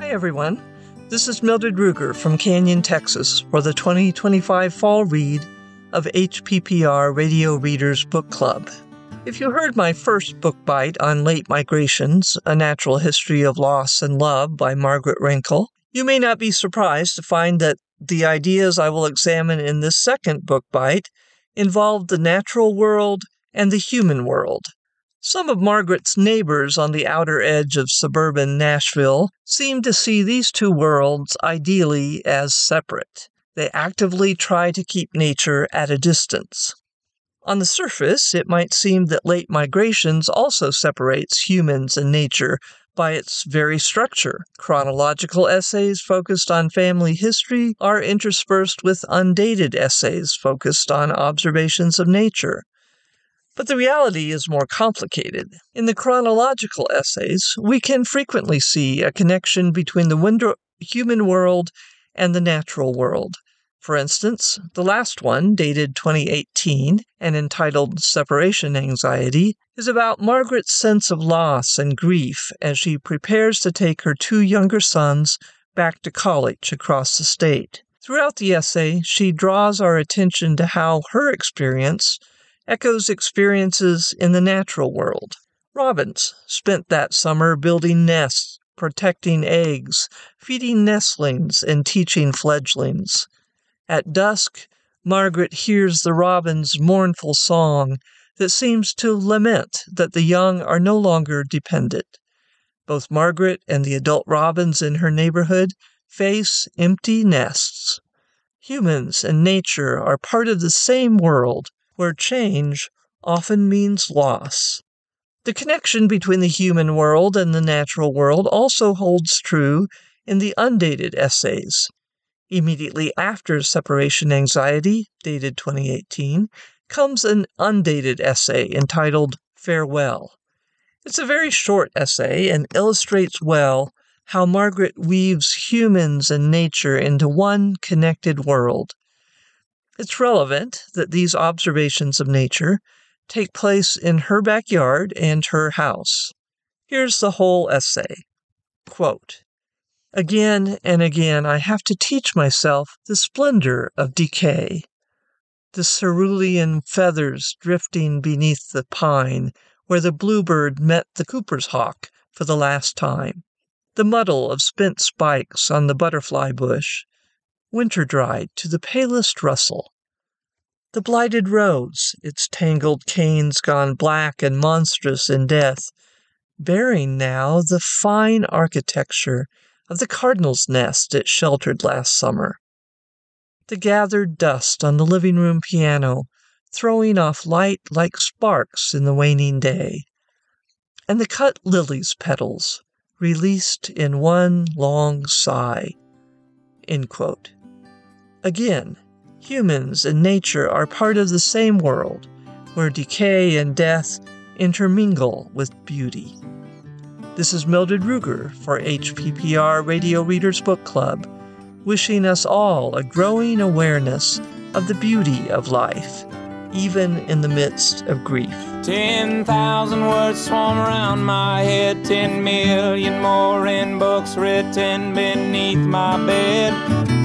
Hi, everyone. This is Mildred Ruger from Canyon, Texas, for the 2025 fall read of HPPR Radio Readers Book Club. If you heard my first book bite on Late Migrations, A Natural History of Loss and Love by Margaret Renkl, you may not be surprised to find that the ideas I will examine in this second book bite involve the natural world and the human world. Some of Margaret's neighbors on the outer edge of suburban Nashville seem to see these two worlds ideally as separate. They actively try to keep nature at a distance. On the surface, it might seem that Late Migrations also separates humans and nature by its very structure. Chronological essays focused on family history are interspersed with undated essays focused on observations of nature. But the reality is more complicated. In the chronological essays, we can frequently see a connection between the human world and the natural world. For instance, the last one, dated 2018 and entitled Separation Anxiety, is about Margaret's sense of loss and grief as she prepares to take her two younger sons back to college across the state. Throughout the essay, she draws our attention to how her experience echoes experiences in the natural world. Robins spent that summer building nests, protecting eggs, feeding nestlings, and teaching fledglings. At dusk, Margaret hears the robin's mournful song that seems to lament that the young are no longer dependent. Both Margaret and the adult robins in her neighborhood face empty nests. Humans and nature are part of the same world, where change often means loss. The connection between the human world and the natural world also holds true in the undated essays. Immediately after Separation Anxiety, dated 2018, comes an undated essay entitled Farewell. It's a very short essay and illustrates well how Margaret weaves humans and nature into one connected world. It's relevant that these observations of nature take place in her backyard and her house. Here's the whole essay. Quote, "Again and again I have to teach myself the splendor of decay. The cerulean feathers drifting beneath the pine where the bluebird met the cooper's hawk for the last time. The muddle of spent spikes on the butterfly bush, winter-dried to the palest rustle. The blighted rose, its tangled canes gone black and monstrous in death, bearing now the fine architecture of the cardinal's nest it sheltered last summer. The gathered dust on the living room piano, throwing off light like sparks in the waning day. And the cut lily's petals, released in one long sigh." End quote. Again, humans and nature are part of the same world, where decay and death intermingle with beauty. This is Mildred Ruger for HPPR Radio Readers Book Club, wishing us all a growing awareness of the beauty of life, even in the midst of grief. 10,000 words swarm around my head, 10 million more in books written beneath my bed.